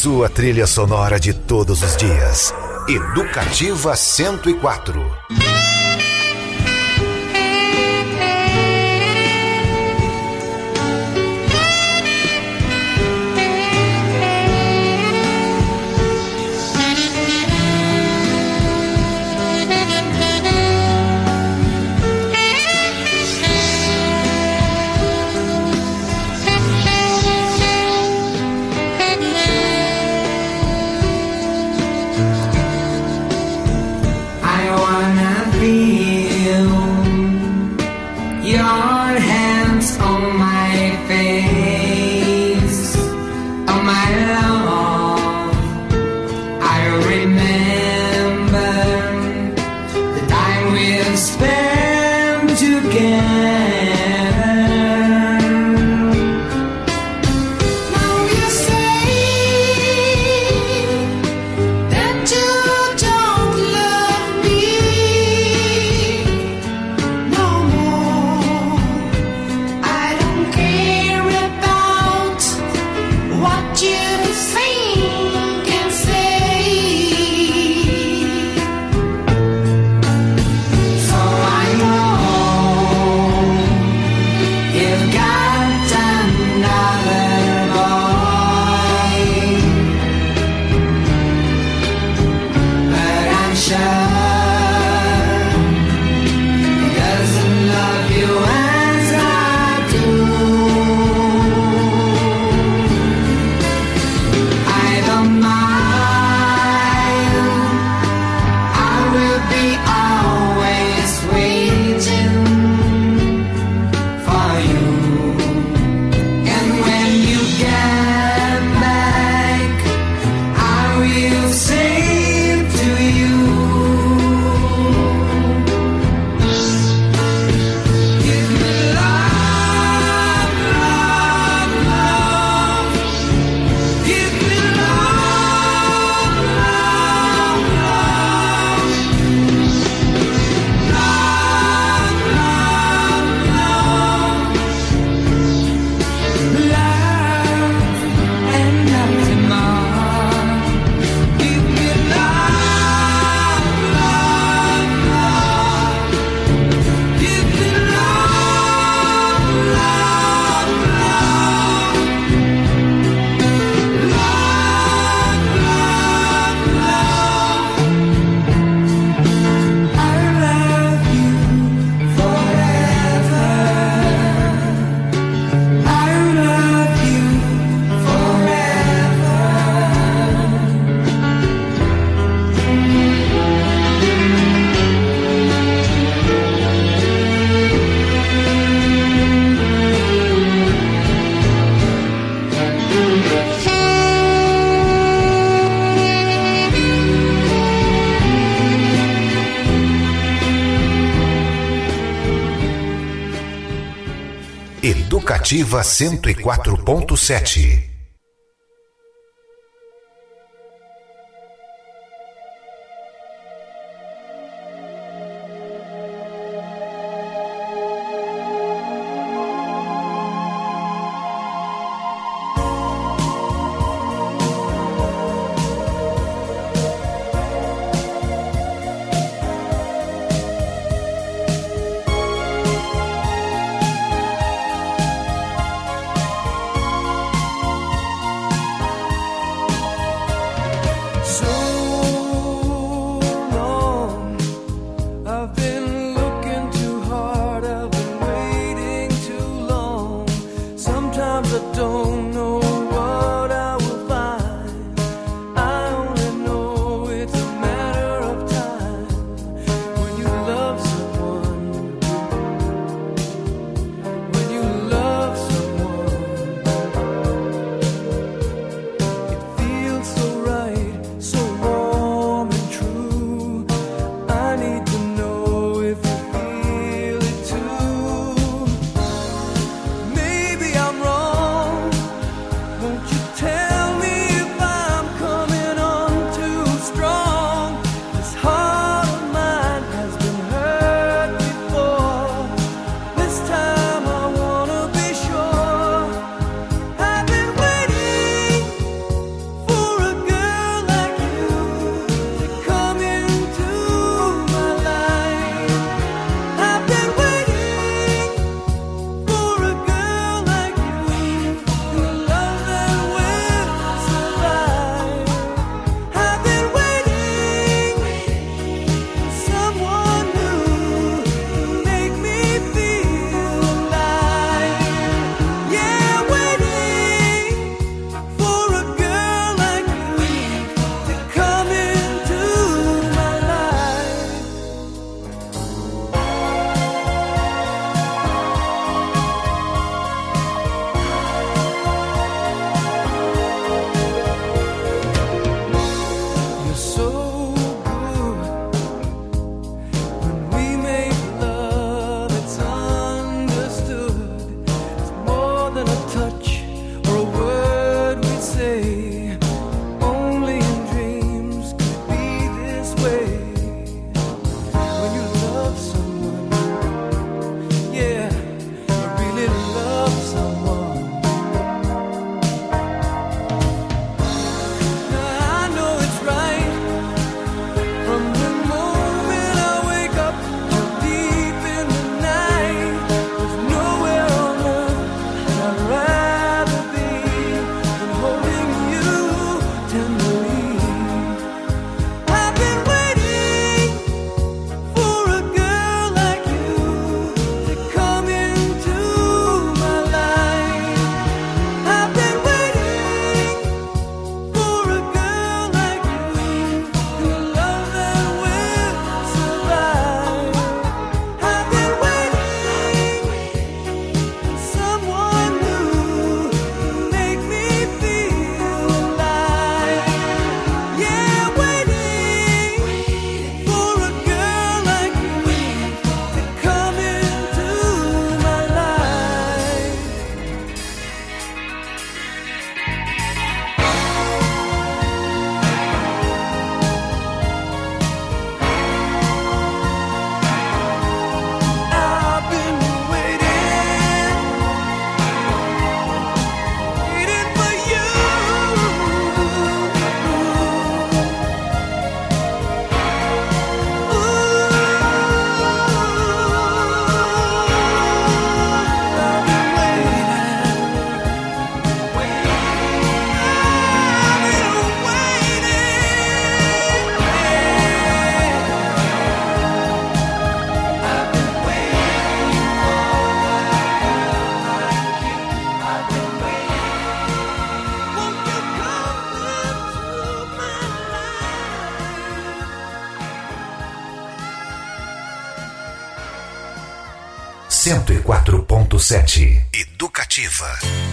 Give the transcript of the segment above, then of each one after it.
sua trilha sonora de todos os dias. Educativa 104. Educativa 104.7. 104.7 Educativa.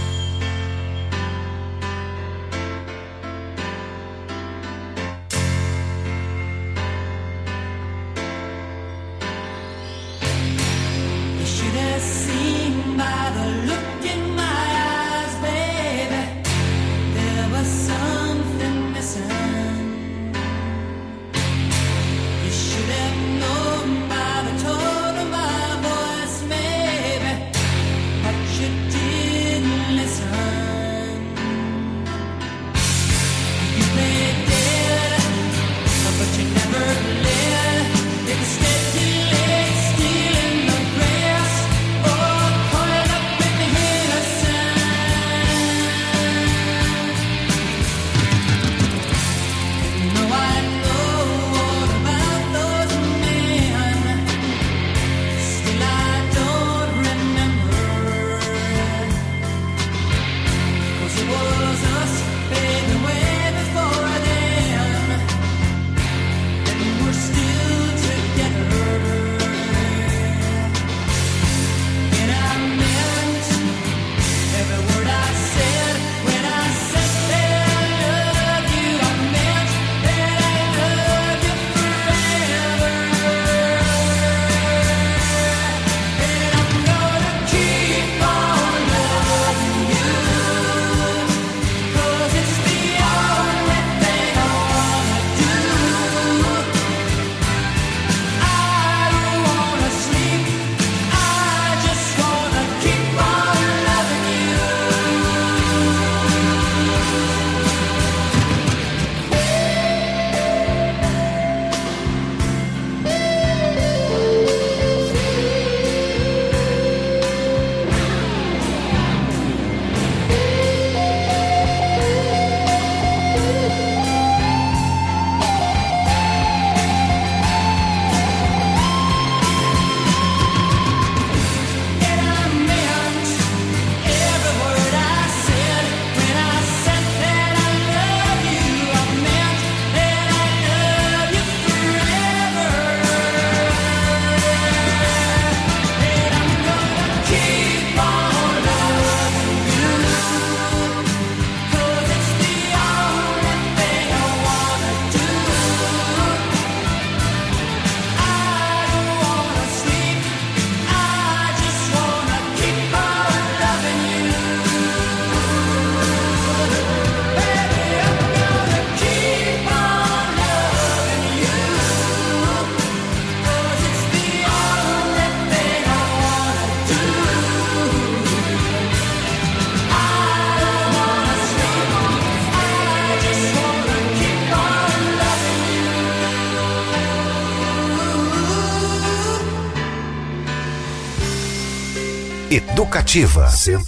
Educativa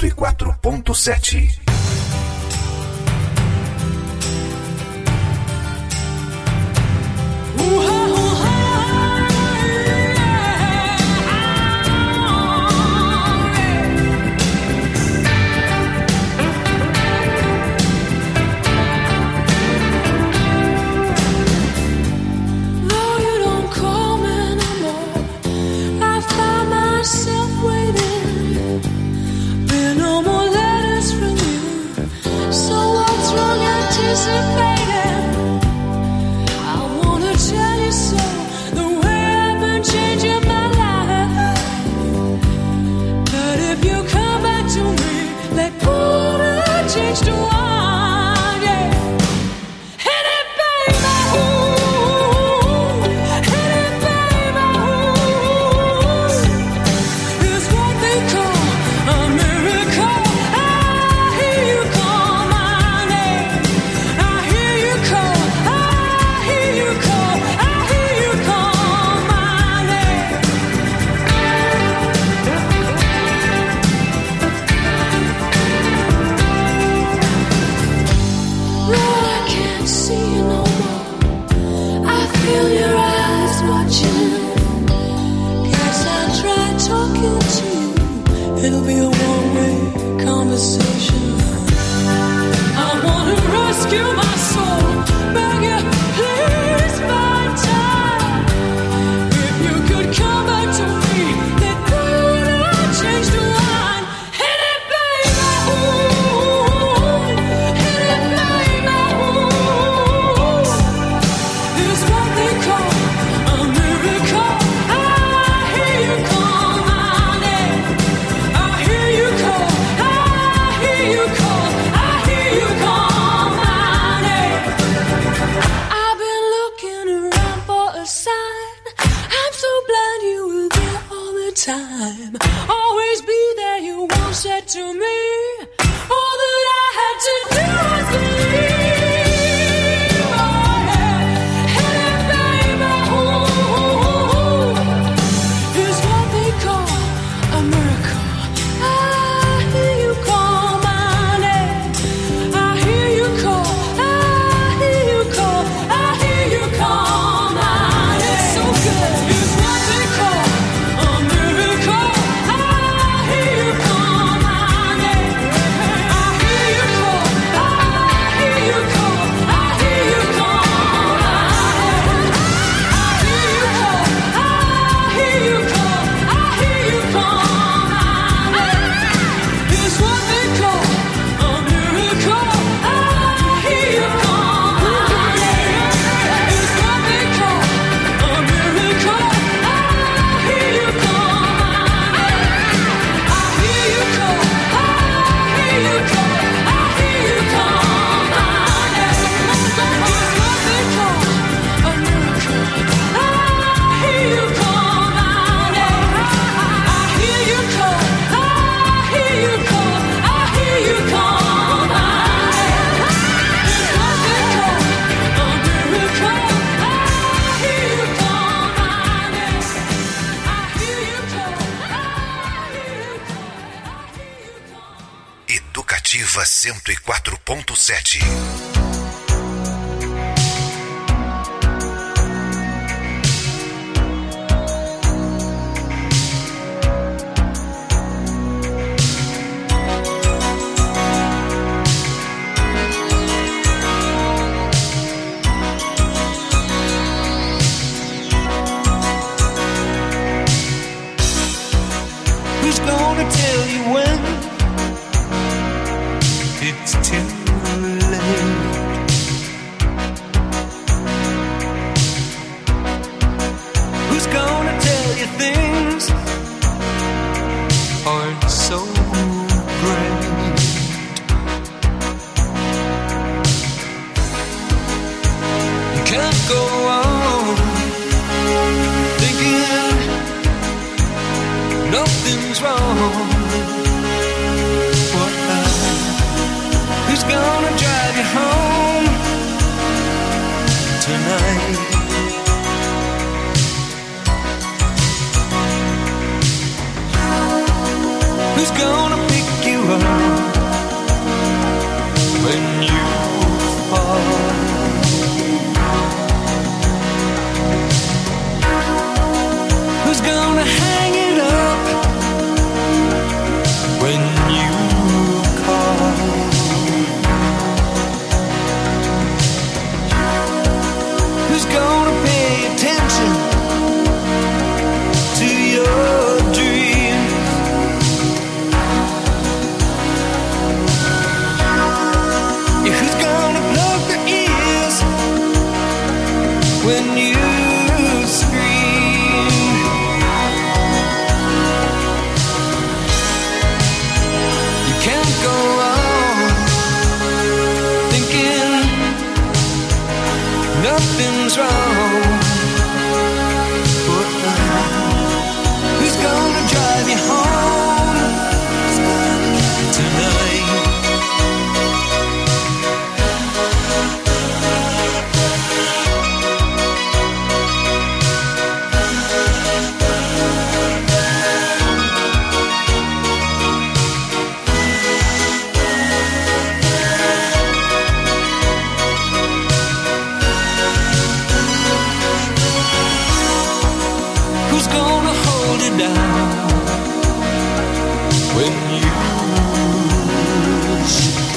104.7. No more letters from you. time. Always be there, you once said to me. All that I had to do was believe. Educativa 104.7. Who's gonna tell you when it's too late? Who's gonna tell you things aren't so great? You can't go on thinking nothing's wrong. Who's gonna drive you home tonight? Who's gonna pick you up when you fall? Who's gonna hang it up when you call? Who's gonna pay attention to your dreams? Yeah, who's gonna plug their ears when you scream? You can't go on thinking nothing's wrong. Who's gonna drive you home tonight? Who's gonna hold it down when you shake?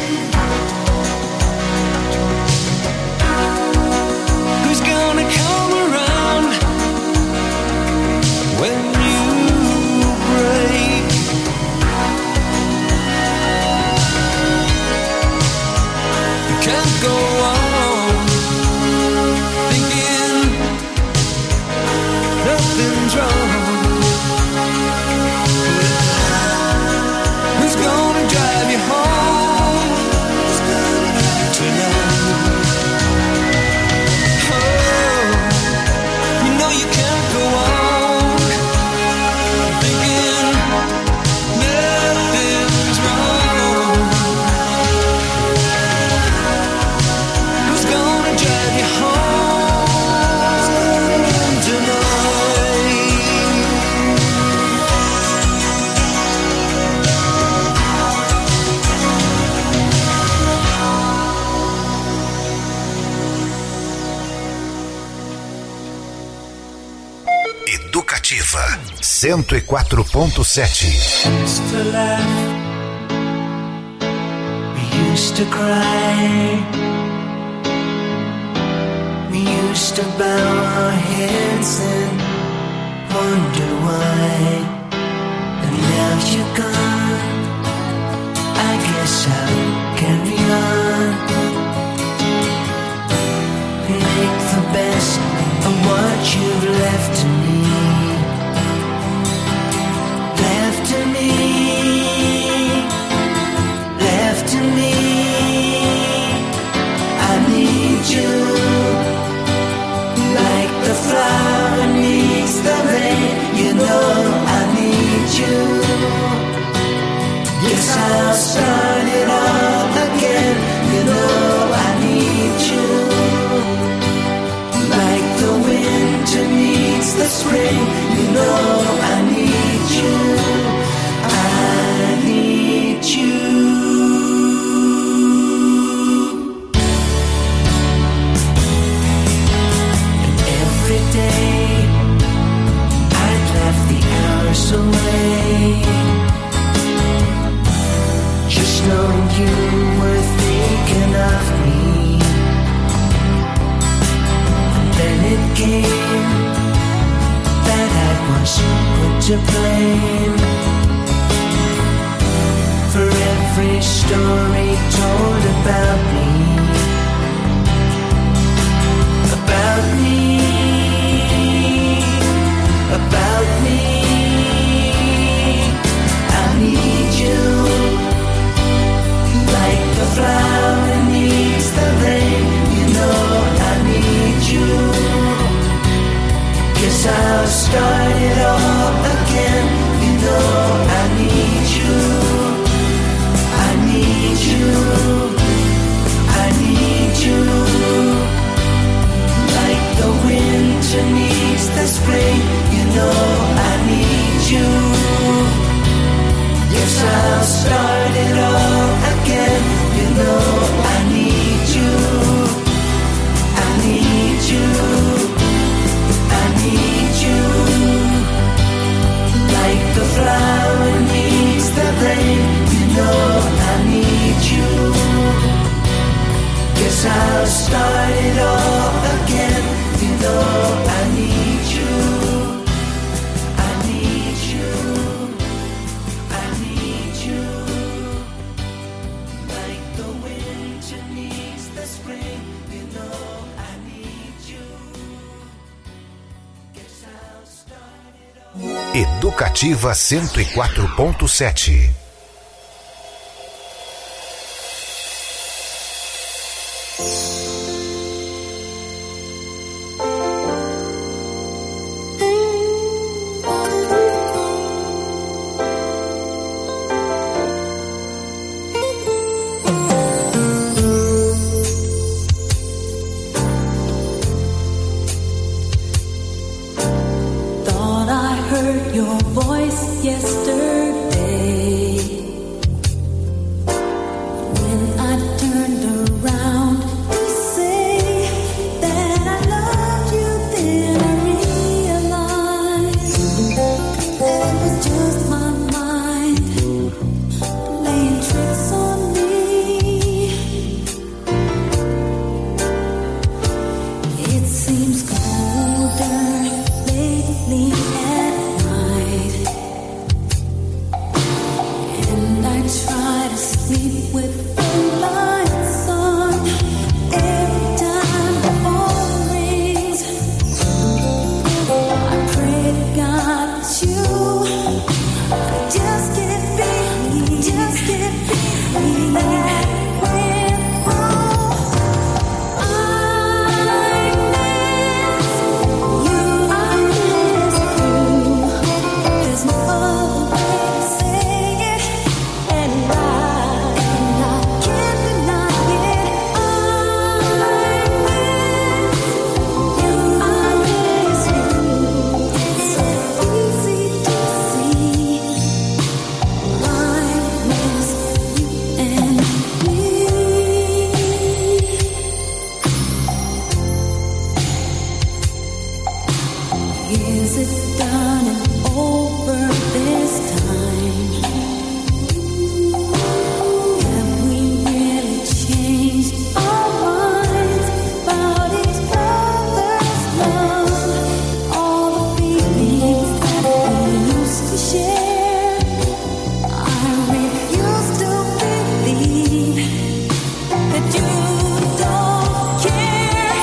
Who's gonna come around when you break? You can't go on thinking nothing's wrong. Educativa 104.7. Used to laugh, we used to cry, we used to bow our heads and wonder why. And now you're gone, I guess I'll carry on, make the best of what you've left to me. Left to me, left to me. I need you, like the flower needs the rain. You know I need you. Yes, I'll start it all again. You know I need you, like the winter needs the spring. You know I need you. I need you. And every day I'd laugh the hours away, just knowing you were thinking of me. And then it came that I was put to blame for every story told about me, about me, about me. I need you, like the flower needs the rain. You know I need you. Guess I'll start it all again. You know I need you. I need you. I need you. Like the winter needs the spring. You know I need you. Yes, I'll start it all again. You know I need you. I need you. I need you. Like the flower needs the rain. You know I need you. Guess I'll start it all again. You know I need you. I need you. I need you. Like the winter needs the spring. You know I need you. Guess I'll start it all. Educativa 104.7. Thought I heard your voice yesterday when I turned around to say that I loved you. Then I realized that it was just my mind playing tricks on me. It seems colder lately at night, and I try to sleep with the lights on. Every time the phone rings, I pray to God that you just can't be that way. I miss you. I miss you. Is it done and over this time? Have we really changed our minds about each other's love? All the feelings that we used to share, I refuse to believe that you don't care.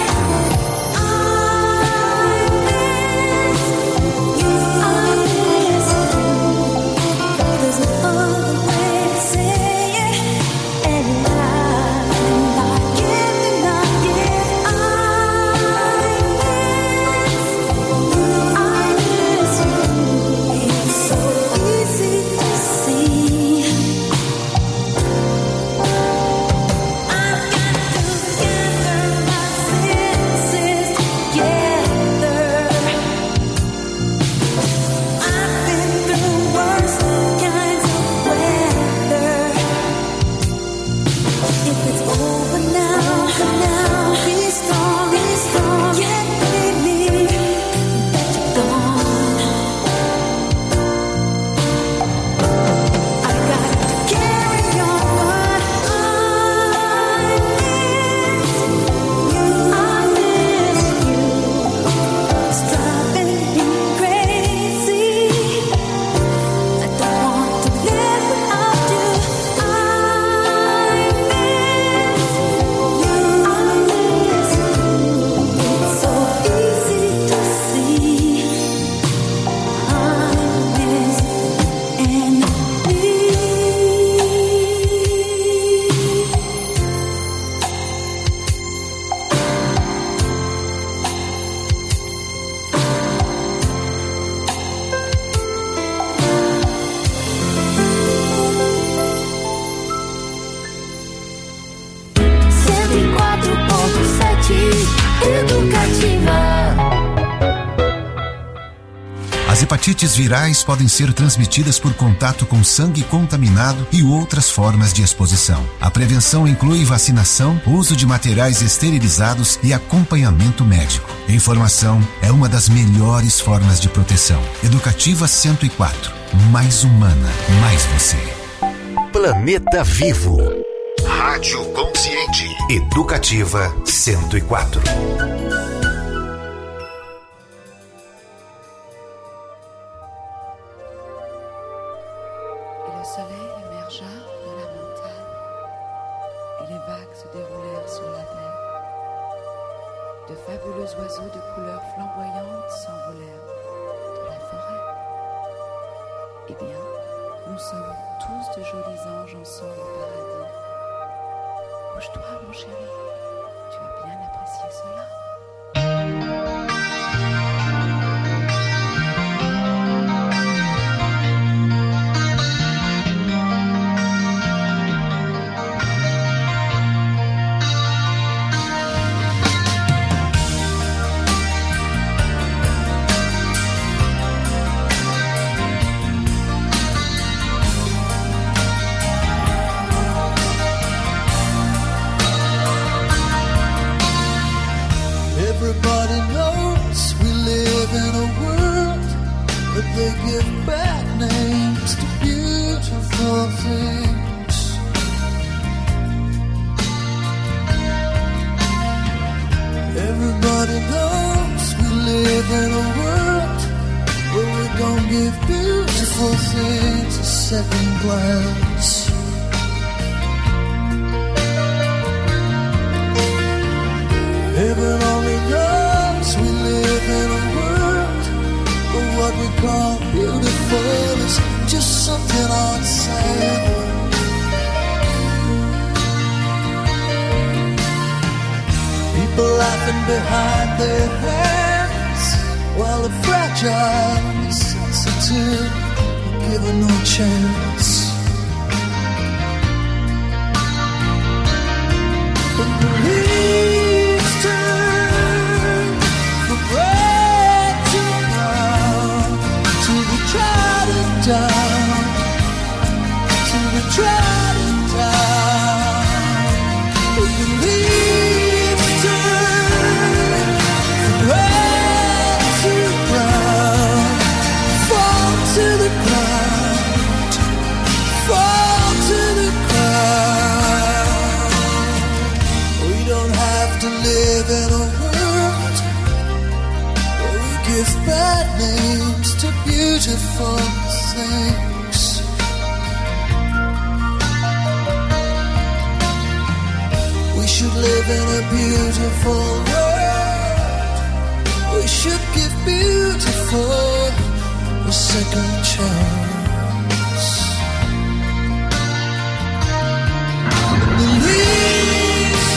As hepatites virais podem ser transmitidas por contato com sangue contaminado e outras formas de exposição. A prevenção inclui vacinação, uso de materiais esterilizados e acompanhamento médico. Informação é uma das melhores formas de proteção. Educativa 104. Mais humana, mais você. Planeta Vivo. Rádio Consciente. Educativa 104. Le soleil émergea de la montagne et les vagues se déroulèrent sur la mer. De fabuleux oiseaux de couleurs flamboyantes s'envolèrent de la forêt. Eh bien, nous sommes tous de jolis anges ensemble au paradis. Couche-toi, mon chéri, tu as bien apprécié cela. Everybody knows we live in a world, but they give bad names to beautiful things. Everybody knows we live in a world where we don't give beautiful things a second glance. Heaven only knows we live in a world where what we call beautiful is just something on sale. People laughing behind their hands while the fragile and the sensitive are given no chance. But the leaves turn from red to brown, to be trodden down, to be trodden down. But the leaves turn from red to brown. give bad names to beautiful things. We should live in a beautiful world. We should give beautiful a second chance. The leaves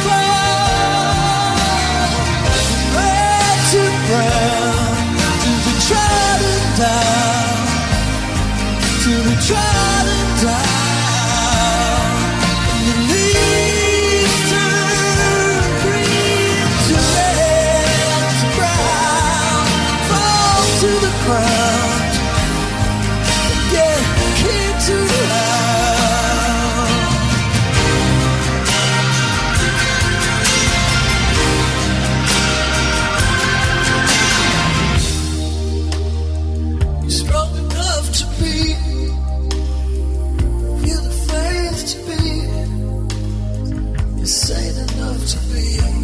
fall from red to brown, to be trodden down, to be trodden down. And the leaves turn green to red to brown, fall to the ground, yeah, came to life. You're strong enough to be, feel the faith to be, you're sane enough to be,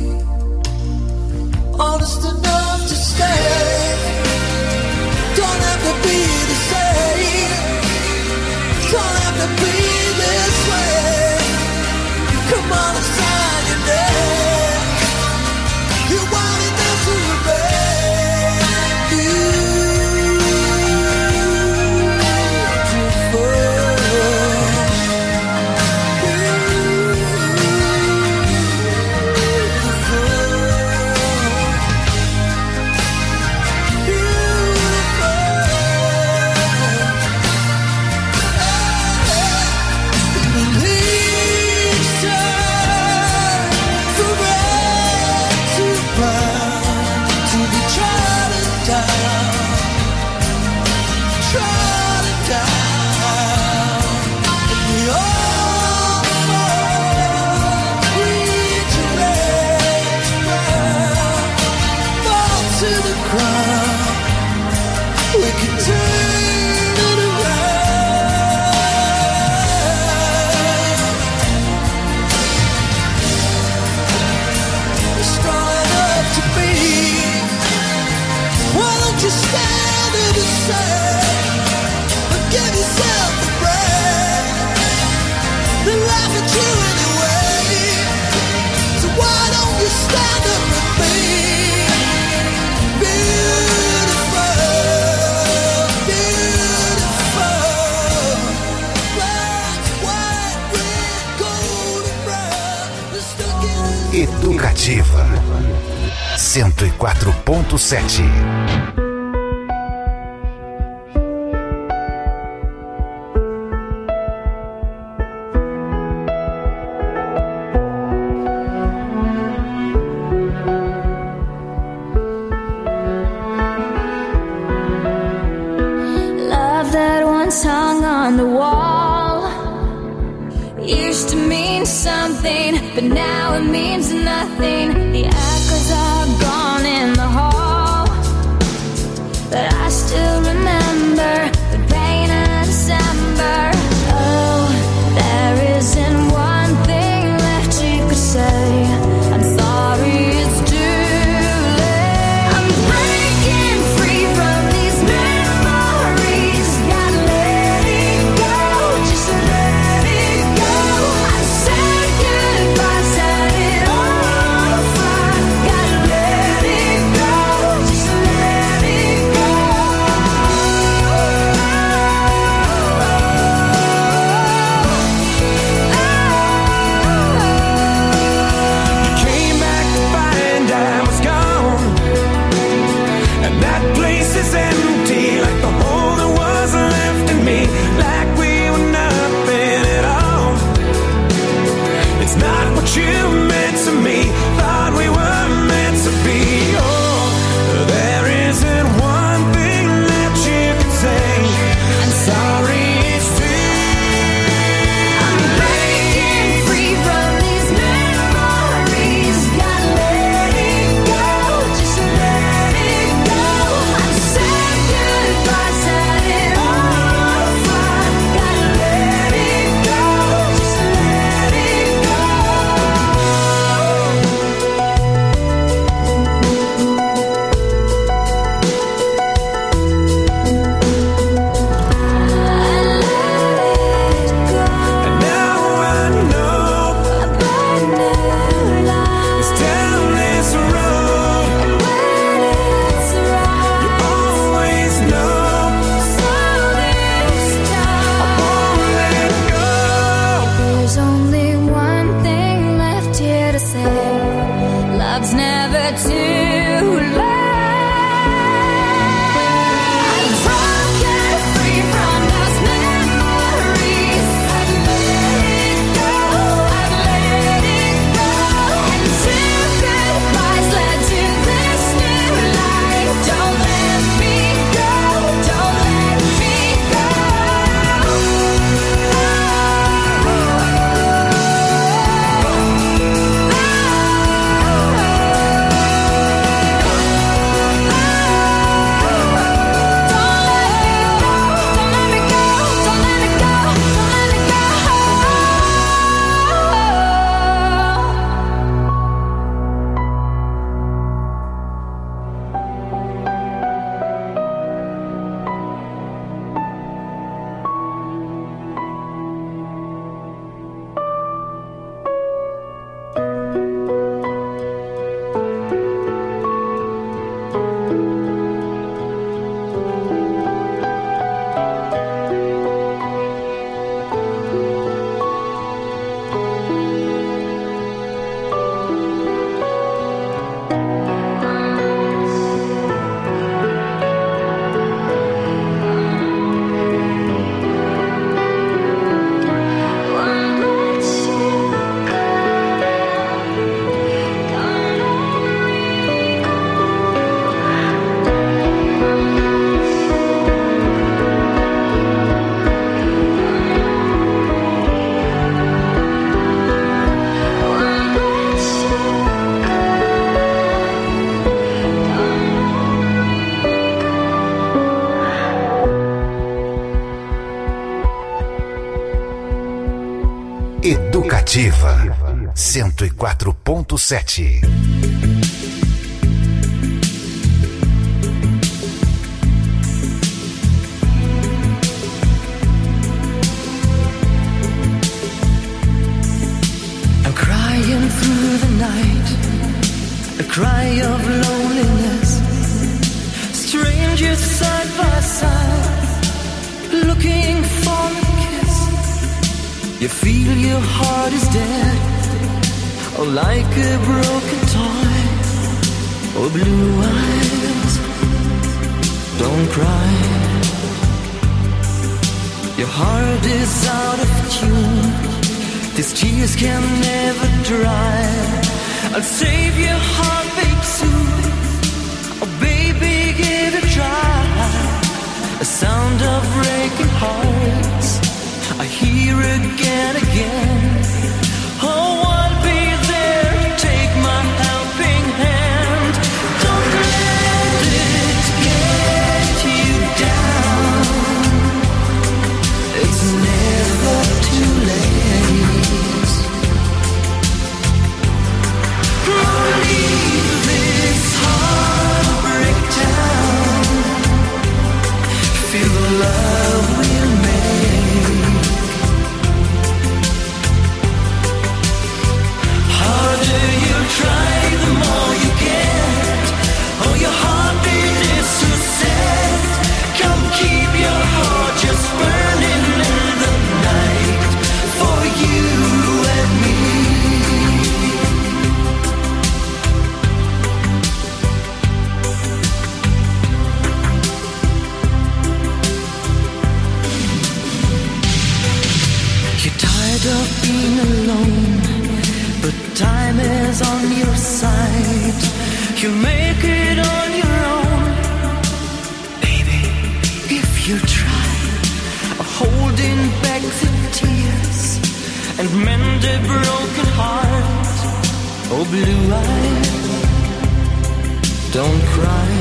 honest enough to stay. Don't have to be the same, don't have to be this way. Come on and sign your name. You're wild enough to remain we can turn it around. You're strong enough to be. Why don't you stand in the sun and give yourself a break? They laugh at you anyway. So why don't you stand up with me? Educativa 104.7. Love that once hung on the wall used to mean something, but now it means nothing. The echoes are gone in the hall, but I still remember the rain of December. Oh, there isn't one thing left you could say. I'm sorry, it's too late. I'm breaking free from these memories. Gotta let it go, just let it go. I said goodbye, set it on fire. Gotta let it go, just let it go. Educativa 104.7. Crying through the night, a cry of loneliness. Strangers side by side, looking for a kiss. You feel your heart is dead, or like a broken toy. Oh, blue eyes, don't cry. Your heart is out of tune. These tears can never dry. I'll save your heartbeat soon. Oh baby, give it a try. A sound of breaking hearts I hear again, again. Oh, I'll be there, take my helping hand. Don't let it get you down. It's never too late. Leave this heartbreak down. Feel the love we'll make. Harder you try, the more you get. Oh, your heartbeat is so sad. Come keep your heart just burning in the night for you and me. Of being alone, but time is on your side. You make it on your own, baby, if you try. Holding back the tears and mend a broken heart. Oh, blue eyes, don't cry.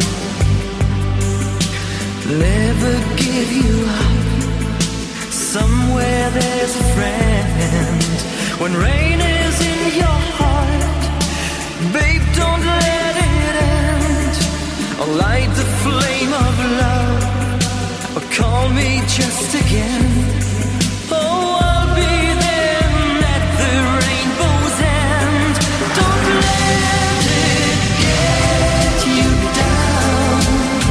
Never give you up. Somewhere there's a friend. When rain is in your heart, babe, don't let it end. Or light the flame of love, or call me just again. Oh, I'll be there at the rainbow's end. Don't let it get you down.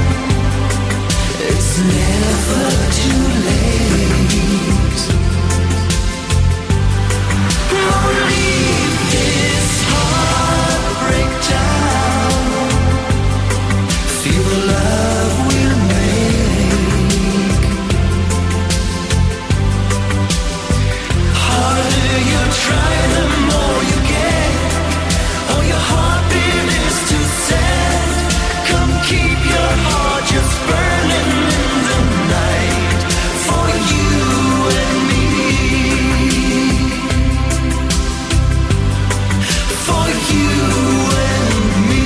It's never too late. Leave this heartbreak down. Feel the love we'll make. Harder you try, the more you get. Oh, your heartbeat is too sad. Come keep your heart just burning in the night for you and me. For you and me.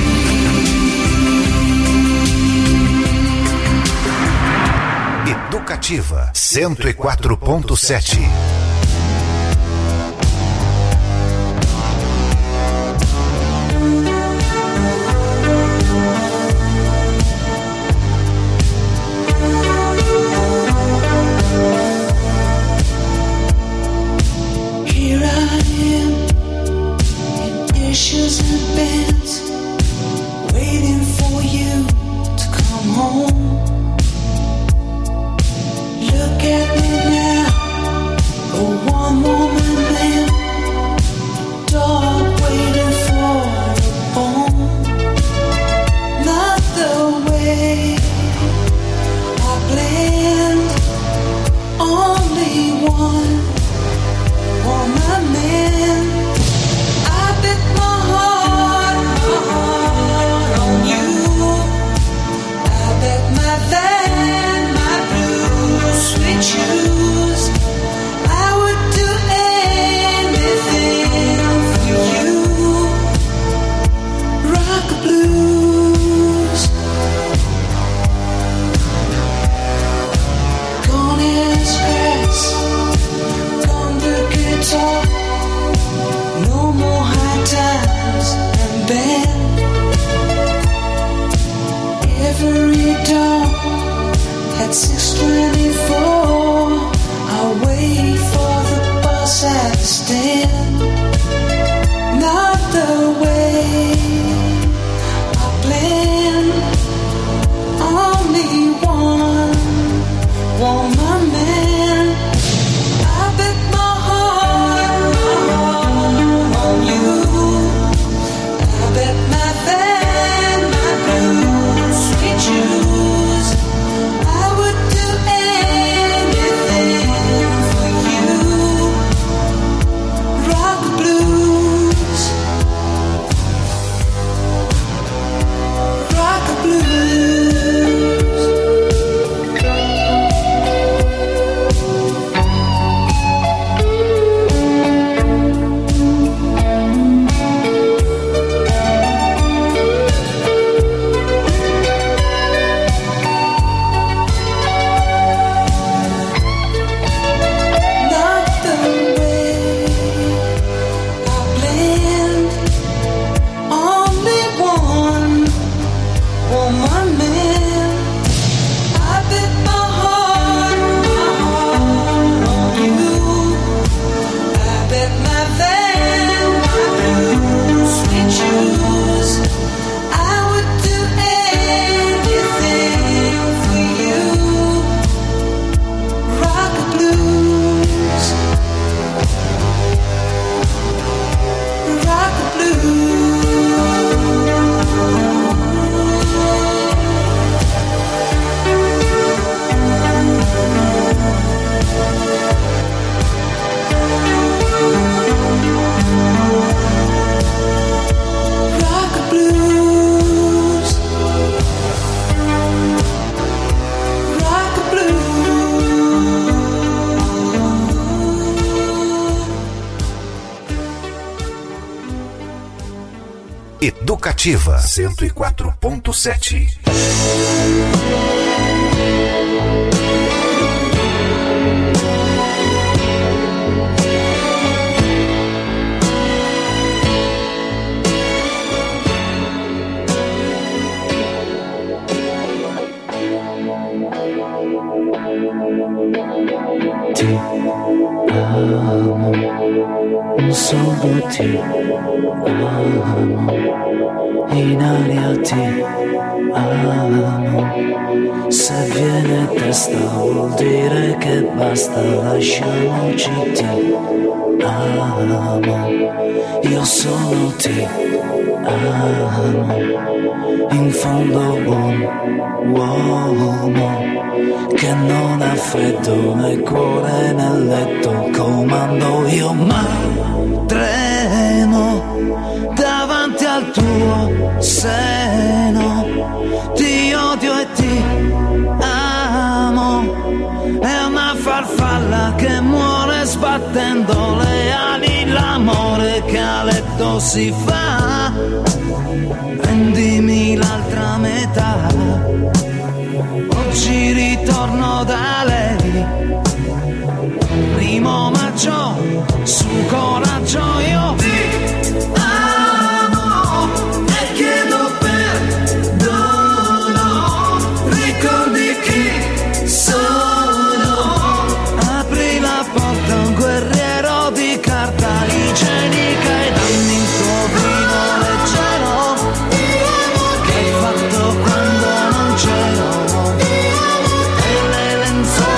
Educativa 104.7. Issues and bands waiting for you to come home. Look at me now, a one woman man, dog waiting for a bone. Not the way I planned. Only one woman man. I bet my heart on you. I bet my van, my blue sweet shoes. I would do anything for you. Rock the blues. Gone is grass, gone the guitar. At 6:24, I wait for the bus at the stand. Not the way I planned. Only one woman man. I bet my heart on you. I bet my van, my blue sweet shoes. I would do anything for you. Rock the blues. Rock the blues. Not the way I planned. Only one woman man. I bet my heart on you. I bet my van, my blue sweet shoes. I would do anything for you. Rock the blues. Rock the blues. Rock the blues. Rock the blues. Educativa 104.7. Ti amo, solo ti amo, in aria ti amo. Se viene testa vuol dire che basta, lasciamoci, ti amo. Io solo ti amo, in fondo buon uomo che non ha freddo né cuore nel letto, comando io ma tremo davanti al tuo seno, ti odio e ti amo, è una farfalla che muore sbattendo le ali, l'amore che a letto si fa, prendimi l'altra metà. Oggi ritorno da lei, primo maggio, su coraggio io ti amo e chiedo perdono, ricordi chi sono, apri la porta a un guerriero di carta igienica e dammi il tuo vino leggero che hai fatto quando non c'ero.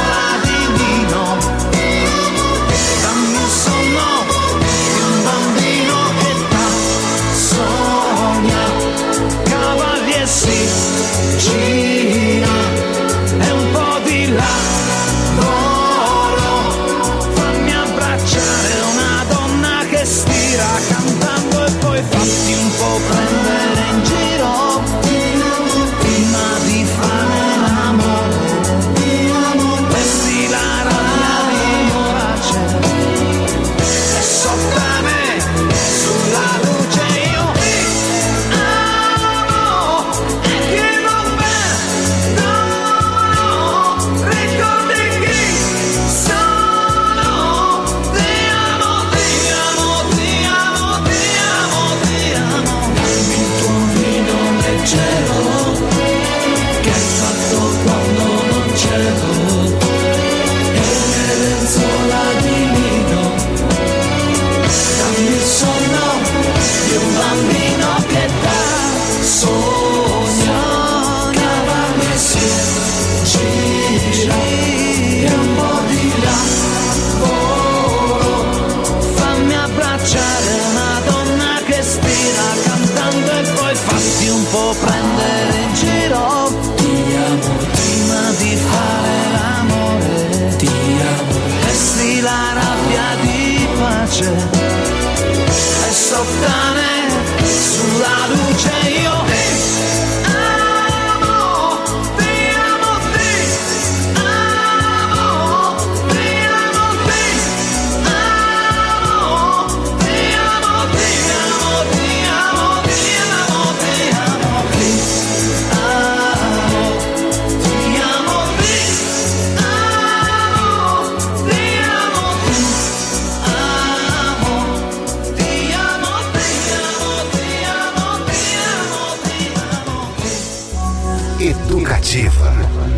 Educativa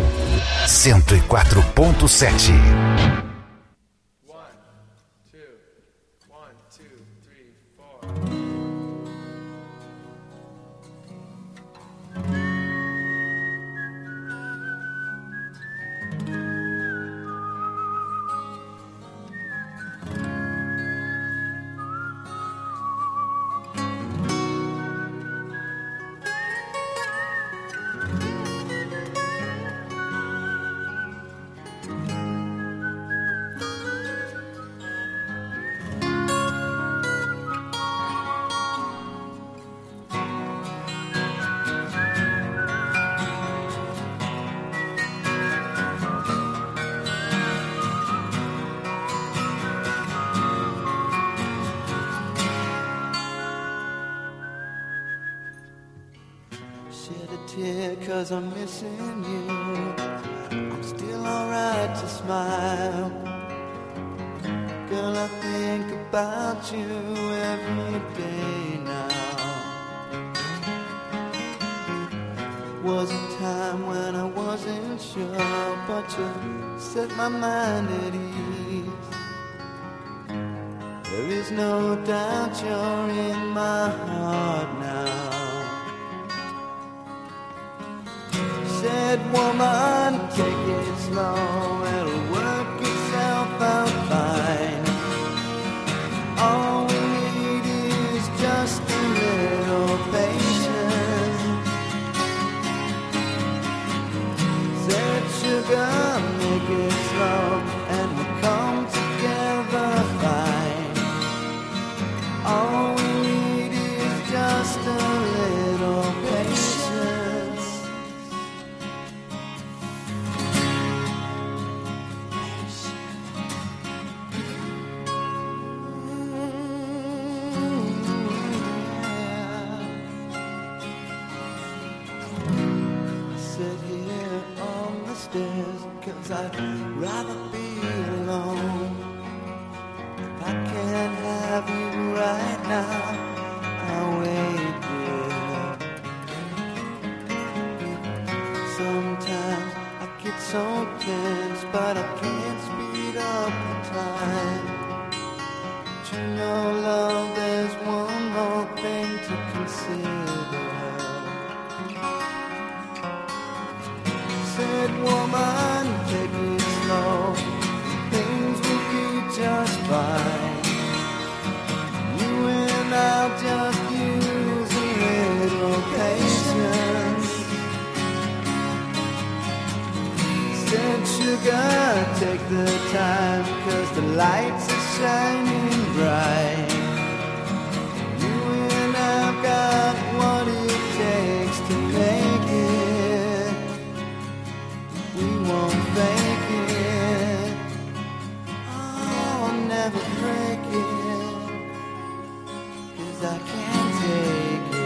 104.7. Cause I'm missing you. I'm still alright to smile. Girl, I think about you every day now. Was a time when I wasn't sure, but you set my mind at ease. There is no doubt you're in my heart now. Said, woman, take it slow, it'll work itself out fine. All we need is just a little patience. Said, sugar, make it slow, and we'll come together fine. All we need is just a little patience. Cause I'd rather be alone. If I can't have you right now, I'll wait there. Sometimes I get so tense, but I can't speed up the time. But you know, love, there's one more thing to consider. Said, woman, take it slow, things will be just fine. You and I'll just use a little patience. Said, sugar, take the time, cause the lights are shining bright. You and I've got what it takes to make it. We won't fake it. Oh, I'll never break it. Cause I can't take it.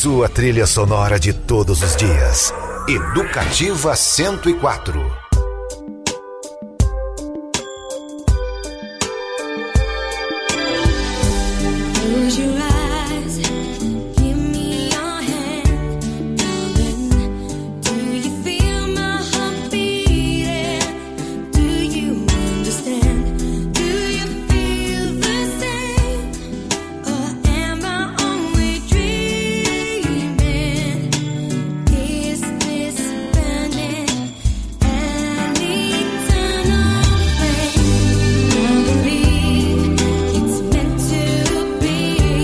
sua trilha sonora de todos os dias. Educativa 104. Close your eyes, give me your hand, darling. Do you feel my heart beating? Do you understand? Do you feel the same? Or am I only dreaming? Is this burning an eternal flame? I believe it's meant to be.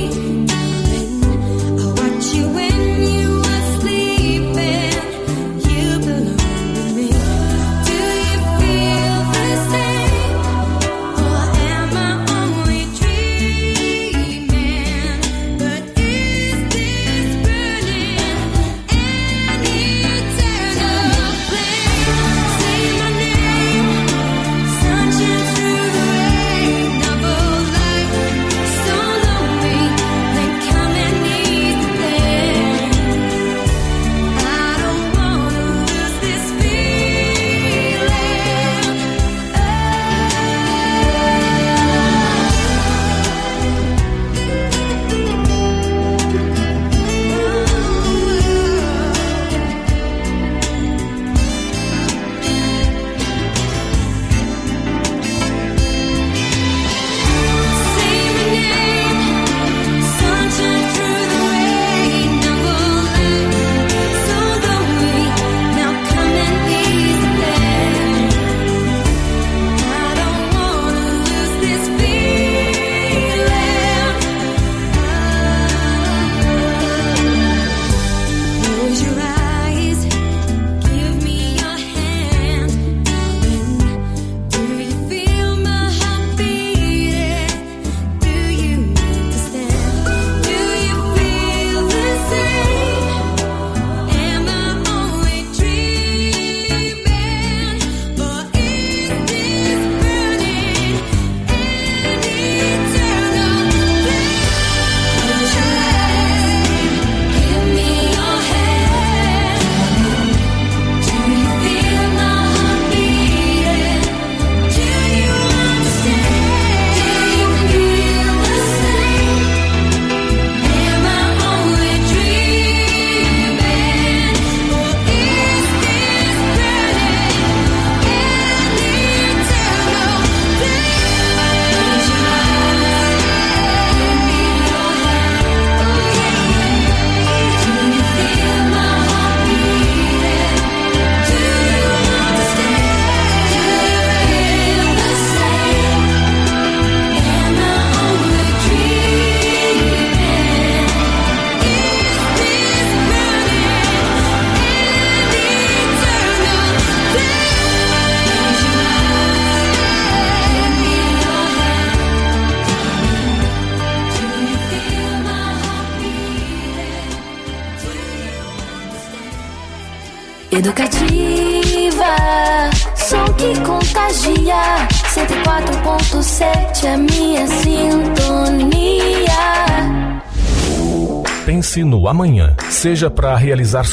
I watch you when you are sleeping. You belong to me. Do you feel the same? Or am I only dreaming? But is this burning an eternal flame? Say my name, sunshine through the rain of a life so lonely. Then come and ease the pain. I don't wanna lose this feeling. Say my name, sunshine through the rain of a life so lonely. Now come and ease the pain. I don't wanna lose this feeling. Close your eyes, give me your hand, darling. Do you feel my heart beating? Do you understand? Do you feel the same? Am I only dreaming? Or is this burning an eternal flame? Close your eyes, give me your hand. Do you feel my heart beating? Do you understand? Do you feel the same? Am I only dreaming? Or is this burning an eternal flame? Close your eyes, give me your hand. Oh yeah. Do you feel my heart beating? Do you understand? Do you feel the same? Am I only dreaming? Is this burning an eternal flame? Close your eyes, give me your hand. Do you feel my heart beating? Do you understand? Educativa, som que contagia. 104.7 a minha sintonia. Pense no amanhã, seja para realizar